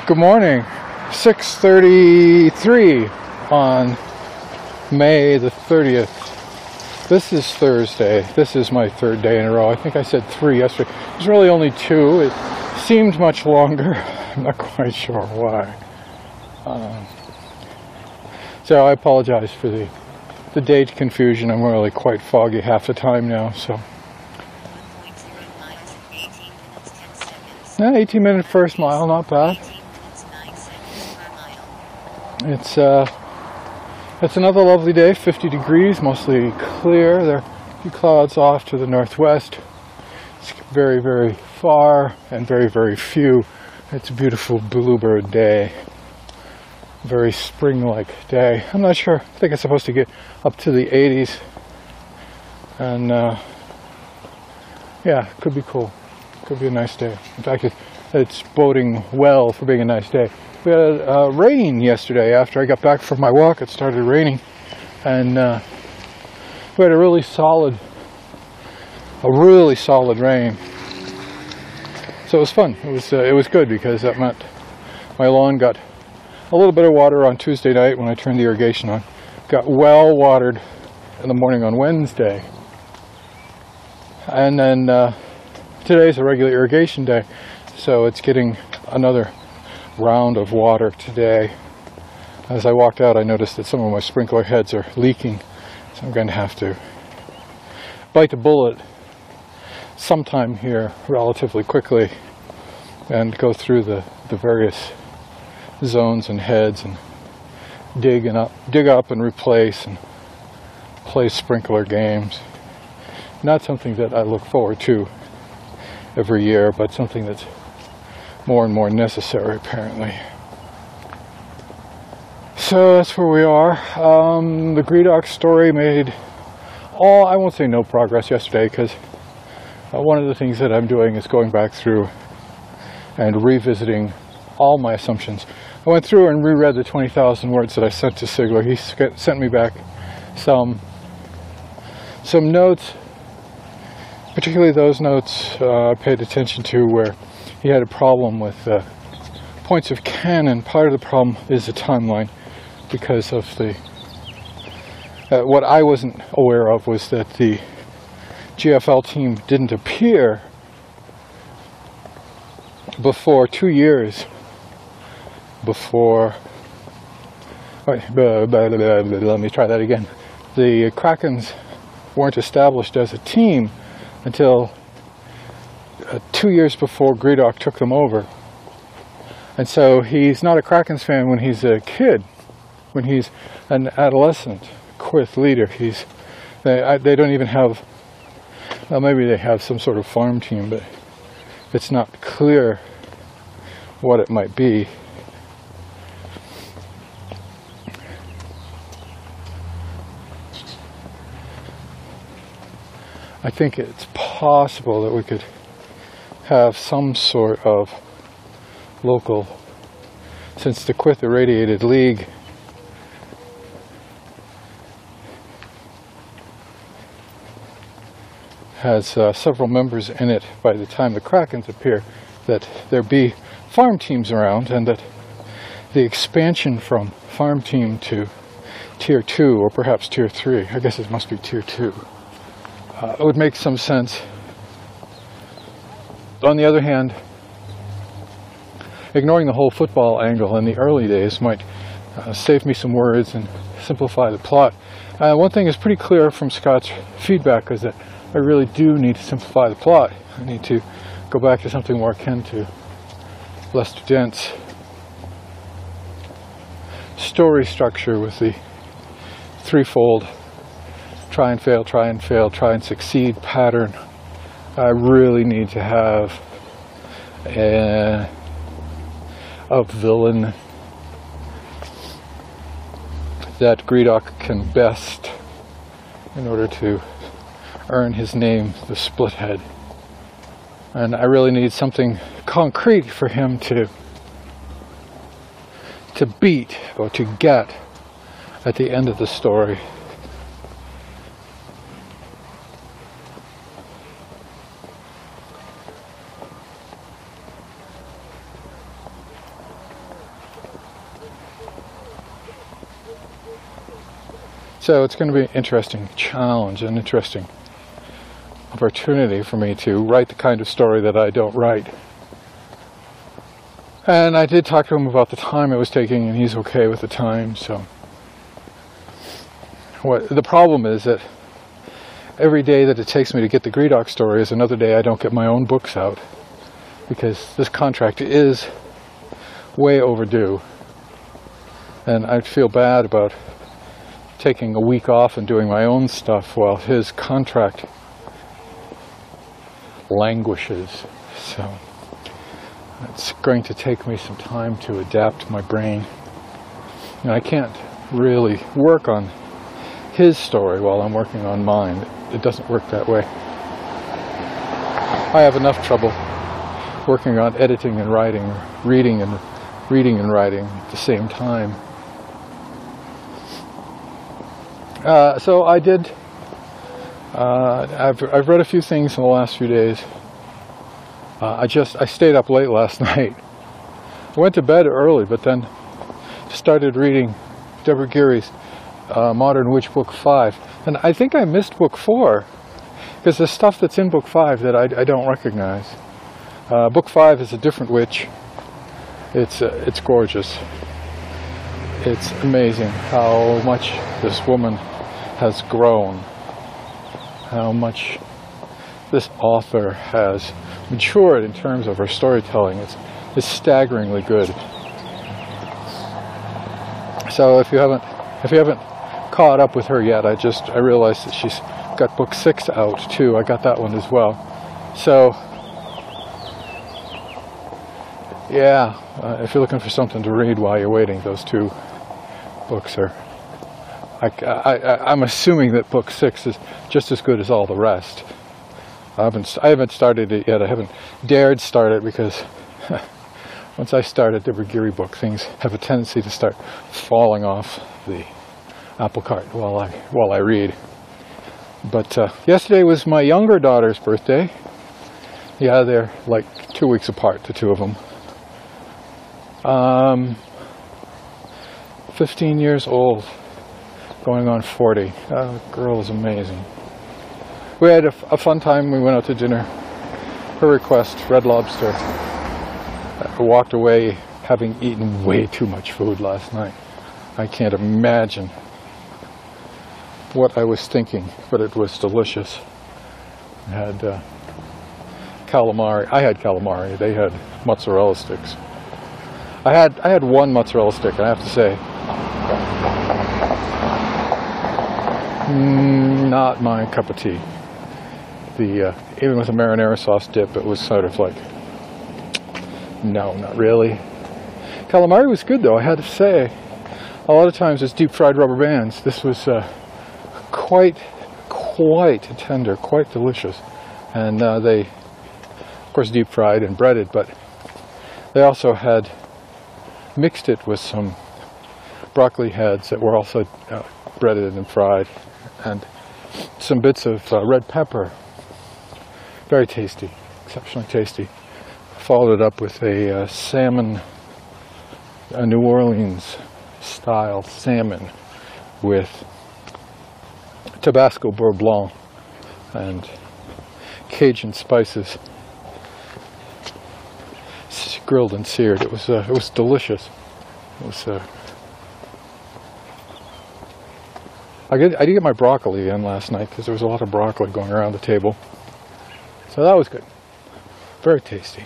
Good morning. 6:33 on May the 30th. This is Thursday. This is my third day in a row. I think I said 3 yesterday. It was really only 2. It seemed much longer. I'm not quite sure why. So I apologize for the date confusion. I'm really quite foggy half the time now. So 18-minute first mile, not bad. It's another lovely day, 50 degrees, mostly clear. There are a few clouds off to the northwest. It's very, very far and very, very few. It's a beautiful bluebird day. Very spring-like day. I'm not sure. I think it's supposed to get up to the 80s. And yeah, could be cool. Could be a nice day. In fact, it's boding well for being a nice day. We had rain yesterday. After I got back from my walk, it started raining, and we had a really solid rain. So it was fun. It was good because that meant my lawn got a little bit of water on Tuesday night when I turned the irrigation on. Got well watered in the morning on Wednesday, and then today's a regular irrigation day, so it's getting another round of water today. As I walked out, I noticed that some of my sprinkler heads are leaking, so I'm going to have to bite the bullet sometime here relatively quickly and go through the various zones and heads and dig up and replace and play sprinkler games. Not something that I look forward to every year, but something that's more and more necessary, apparently. So that's where we are. The Gredok story made I won't say no progress yesterday, because one of the things that I'm doing is going back through and revisiting all my assumptions. I went through and reread the 20,000 words that I sent to Sigler. He sent me back some notes, particularly those notes I paid attention to where he had a problem with points of canon. Part of the problem is the timeline, because of what I wasn't aware of was that the GFL team didn't appear before 2 years before. Let me try that again. The Krakens weren't established as a team until 2 years before Gredok took them over. And so he's not a Krakens fan when he's a kid. When he's an adolescent Quith leader, they don't even have, well, maybe they have some sort of farm team, but it's not clear what it might be. I think it's possible that we could have some sort of local, since the Quith Irradiated League has several members in it by the time the Krakens appear, that there be farm teams around, and that the expansion from farm team to tier 2 or perhaps tier 3, I guess it must be tier 2, it would make some sense. On the other hand, ignoring the whole football angle in the early days might save me some words and simplify the plot. One thing is pretty clear from Scott's feedback is that I really do need to simplify the plot. I need to go back to something more akin to less dense story structure with the threefold try and fail, try and fail, try and succeed pattern. I really need to have a villain that Gredok can best in order to earn his name, the Splithead. And I really need something concrete for him to beat or to get at the end of the story. So it's going to be an interesting challenge, an interesting opportunity for me to write the kind of story that I don't write. And I did talk to him about the time it was taking, and he's okay with the time. So what the problem is that every day that it takes me to get the Greedock story is another day I don't get my own books out, because this contract is way overdue. And I feel bad about taking a week off and doing my own stuff while his contract languishes. So it's going to take me some time to adapt my brain. And I can't really work on his story while I'm working on mine. It doesn't work that way. I have enough trouble working on editing and writing, reading and writing at the same time. So I did. I've read a few things in the last few days. I stayed up late last night. I went to bed early, but then started reading Deborah Geary's Modern Witch Book 5, and I think I missed Book 4 because there's stuff that's in Book 5 that I don't recognize. Book 5 is a different witch. It's gorgeous. It's amazing how much this woman has grown, how much this author has matured in terms of her storytelling. It's staggeringly good. So if you haven't caught up with her yet, I realized that she's got book 6 out too. I got that one as well. So yeah, if you're looking for something to read while you're waiting, those two books are. I'm assuming that book 6 is just as good as all the rest. I haven't started it yet. I haven't dared start it because once I start a Deborah Geary book, things have a tendency to start falling off the apple cart while I read. But yesterday was my younger daughter's birthday. Yeah, they're like 2 weeks apart, the two of them. 15 years old, going on 40. The girl is amazing. We had a fun time. We went out to dinner. Her request, Red Lobster. I walked away having eaten way too much food last night. I can't imagine what I was thinking, but it was delicious. I had calamari. I had calamari. They had mozzarella sticks. I had one mozzarella stick, and I have to say, not my cup of tea. Even with a marinara sauce dip, it was sort of like, no, not really. Calamari was good though, I had to say. A lot of times it's deep fried rubber bands. This was quite tender, quite delicious. And they, of course, deep fried and breaded, but they also had mixed it with some broccoli heads that were also breaded and fried, and some bits of red pepper. Very tasty, exceptionally tasty. Followed it up with a salmon, a New Orleans style salmon with Tabasco Beurre Blanc and Cajun spices, grilled and seared. It was delicious. It was. I did get my broccoli in last night because there was a lot of broccoli going around the table. So that was good. Very tasty.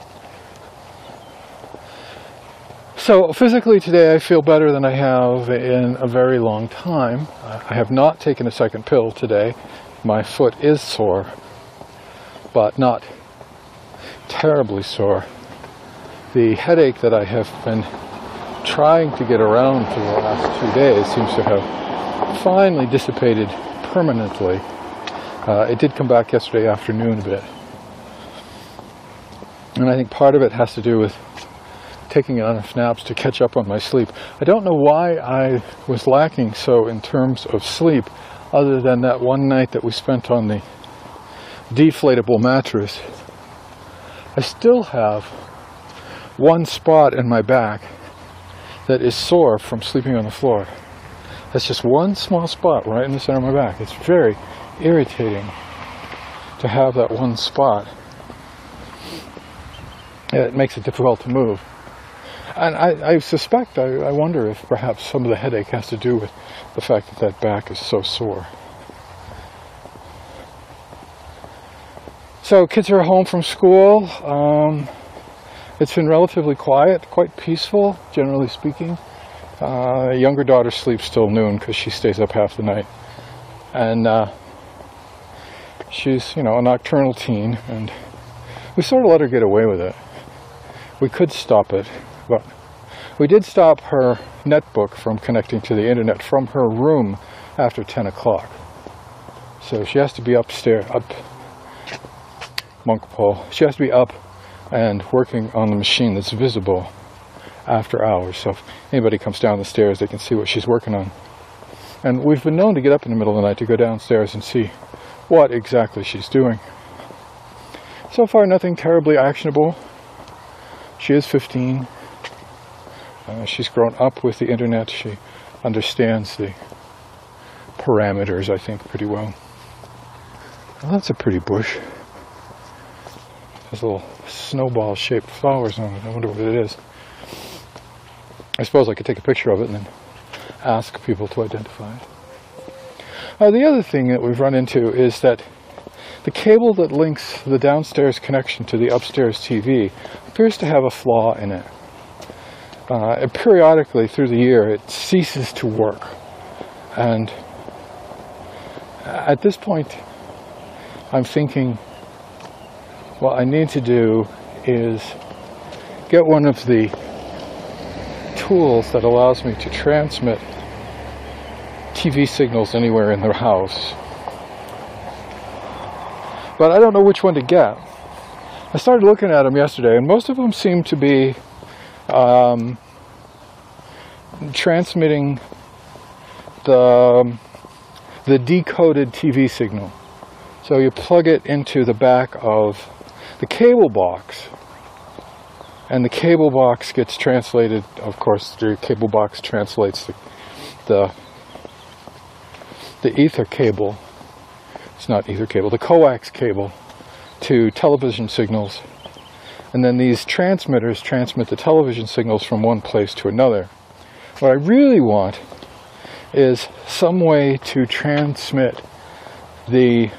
So physically today I feel better than I have in a very long time. I have not taken a second pill today. My foot is sore, but not terribly sore. The headache that I have been trying to get around for the last 2 days seems to have finally dissipated permanently. It did come back yesterday afternoon a bit. And I think part of it has to do with taking enough naps to catch up on my sleep. I don't know why I was lacking so in terms of sleep, other than that one night that we spent on the deflatable mattress. I still have one spot in my back that is sore from sleeping on the floor. That's just one small spot right in the center of my back. It's very irritating to have that one spot. It makes it difficult to move. And I suspect, I wonder if perhaps some of the headache has to do with the fact that that back is so sore. So kids are home from school. It's been relatively quiet, quite peaceful, generally speaking. Younger daughter sleeps till noon because she stays up half the night. And she's, a nocturnal teen, and we sort of let her get away with it. We could stop it, but we did stop her netbook from connecting to the internet from her room after 10 o'clock. So she has to be upstairs, monk pole. She has to be up and working on the machine that's visible after hours. So if anybody comes down the stairs, they can see what she's working on. And we've been known to get up in the middle of the night to go downstairs and see what exactly she's doing. So far, nothing terribly actionable. She is 15. She's grown up with the internet. She understands the parameters, I think, pretty well. Well, that's a pretty bush. There's little snowball-shaped flowers on it. I wonder what it is. I suppose I could take a picture of it and then ask people to identify it. The other thing that we've run into is that the cable that links the downstairs connection to the upstairs TV appears to have a flaw in it. Periodically through the year it ceases to work. And at this point I'm thinking what I need to do is get one of the tools that allows me to transmit TV signals anywhere in the house. But I don't know which one to get. I started looking at them yesterday, and most of them seem to be transmitting the decoded TV signal. So you plug it into the back of the cable box, and the cable box gets translated. Of course, the cable box translates the ether cable. It's not ether cable, the coax cable to television signals. And then these transmitters transmit the television signals from one place to another. What I really want is some way to transmit the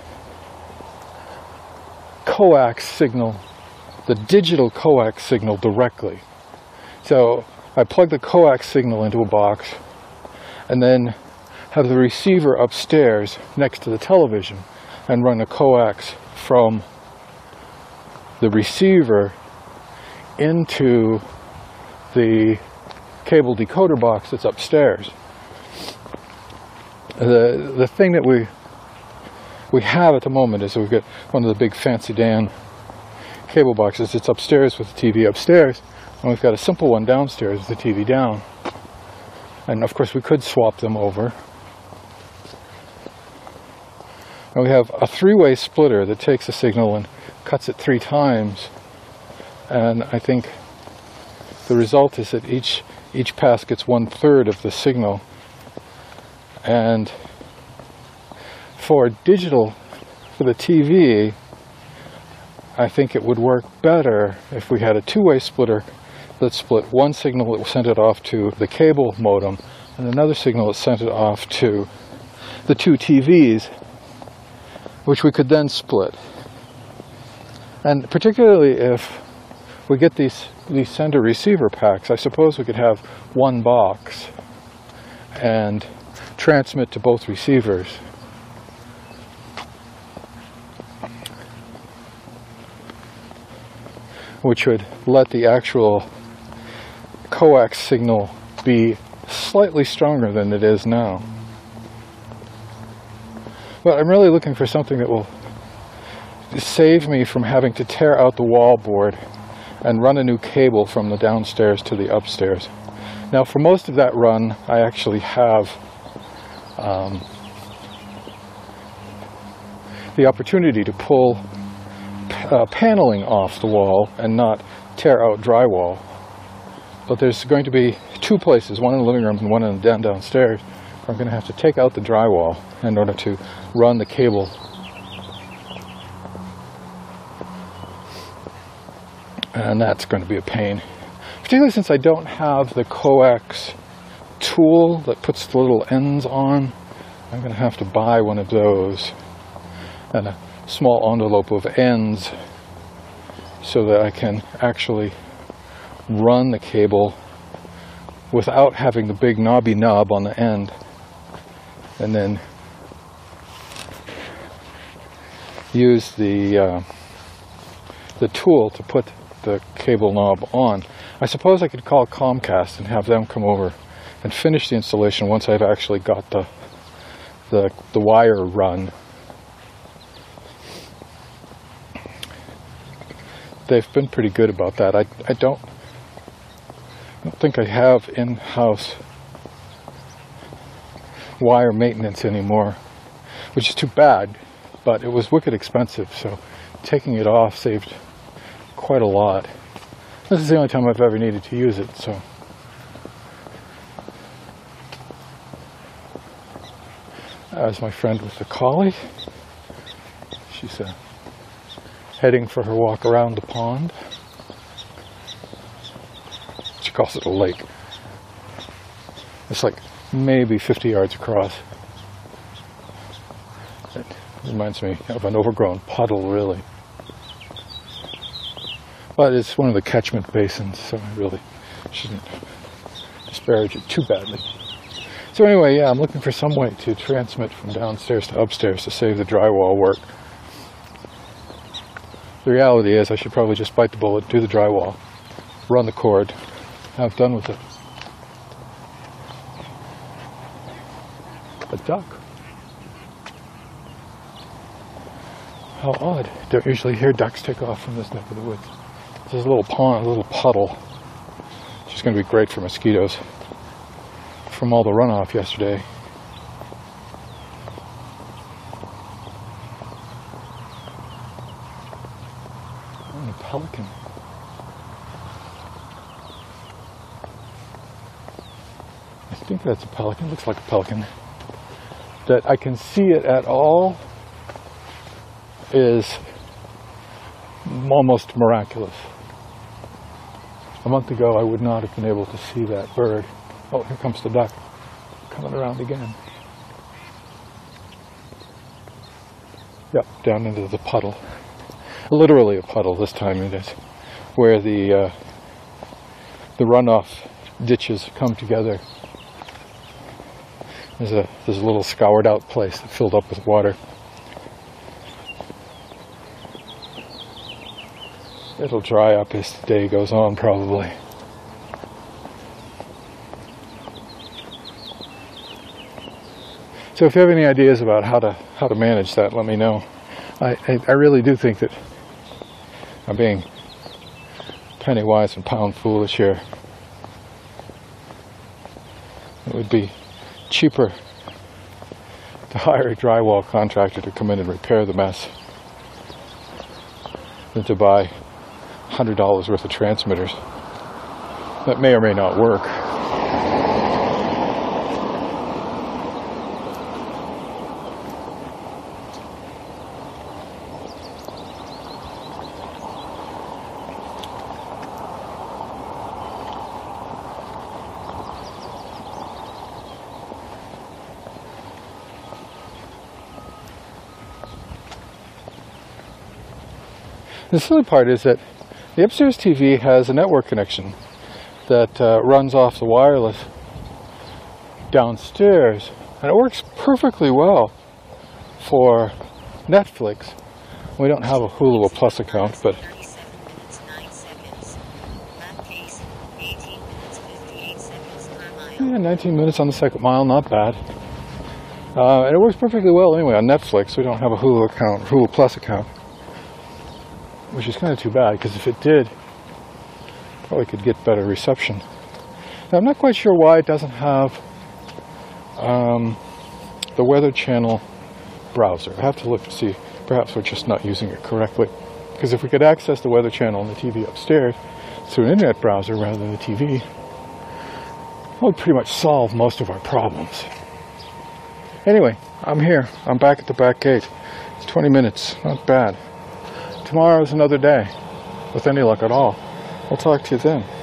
coax signal, the digital coax signal, directly. So I plug the coax signal into a box and then have the receiver upstairs next to the television and run a coax from the receiver into the cable decoder box that's upstairs. The thing that we have at the moment is we've got one of the big fancy Dan cable boxes. It's upstairs with the TV upstairs, and we've got a simple one downstairs with the TV down. And of course we could swap them over. And we have a three-way splitter that takes a signal and cuts it 3 times. And I think the result is that each pass gets 1/3 of the signal. And for digital, for the TV, I think it would work better if we had a two-way splitter that split one signal that sent it off to the cable modem and another signal that sent it off to the two TVs, which we could then split. And particularly if we get these sender receiver packs, I suppose we could have one box and transmit to both receivers. Which would let the actual coax signal be slightly stronger than it is now. But I'm really looking for something that will save me from having to tear out the wall board and run a new cable from the downstairs to the upstairs. Now for most of that run I actually have the opportunity to pull paneling off the wall and not tear out drywall. But there's going to be 2 places, one in the living room and one in the den downstairs, I'm going to have to take out the drywall in order to run the cable. And that's going to be a pain. Particularly since I don't have the coax tool that puts the little ends on. I'm going to have to buy one of those and a small envelope of ends so that I can actually run the cable without having the big knobby knob on the end, and then use the tool to put the cable knob on. I suppose I could call Comcast and have them come over and finish the installation once I've actually got the wire run. They've been pretty good about that. I don't think I have in-house wire maintenance anymore, which is too bad, but it was wicked expensive, so taking it off saved quite a lot. This is the only time I've ever needed to use it, so. There's my friend with the collie. She's heading for her walk around the pond. She calls it a lake. It's like maybe 50 yards across. It reminds me of an overgrown puddle, really. But it's one of the catchment basins, so I really shouldn't disparage it too badly. So anyway, yeah, I'm looking for some way to transmit from downstairs to upstairs to save the drywall work. The reality is I should probably just bite the bullet, do the drywall, run the cord, have done with it. A duck. How odd. Don't usually hear ducks take off from this neck of the woods. There's a little pond, a little puddle, which is going to be great for mosquitoes from all the runoff yesterday. Oh, a pelican. I think that's a pelican. Looks like a pelican. That I can see it at all is almost miraculous. A month ago, I would not have been able to see that bird. Oh, here comes the duck, coming around again. Yep, down into the puddle. Literally a puddle this time it is, where the runoff ditches come together. There's a little scoured out place that filled up with water. It'll dry up as the day goes on, probably. So if you have any ideas about how to manage that, let me know. I really do think that I'm being penny wise and pound foolish here. It would be cheaper to hire a drywall contractor to come in and repair the mess than to buy $100 worth of transmitters that may or may not work. The silly part is that the upstairs TV has a network connection that runs off the wireless downstairs, and it works perfectly well for Netflix. We don't have a Hulu Plus account, but yeah, 19 minutes on the second mile, not bad. And it works perfectly well anyway on Netflix. We don't have a Hulu Plus account. Which is kind of too bad, because if it did, probably could get better reception. Now, I'm not quite sure why it doesn't have the Weather Channel browser. I have to look to see. Perhaps we're just not using it correctly. Because if we could access the Weather Channel on the TV upstairs through an internet browser rather than the TV, that would pretty much solve most of our problems. Anyway, I'm here. I'm back at the back gate. It's 20 minutes. Not bad. Tomorrow's another day. With any luck at all. I'll talk to you then.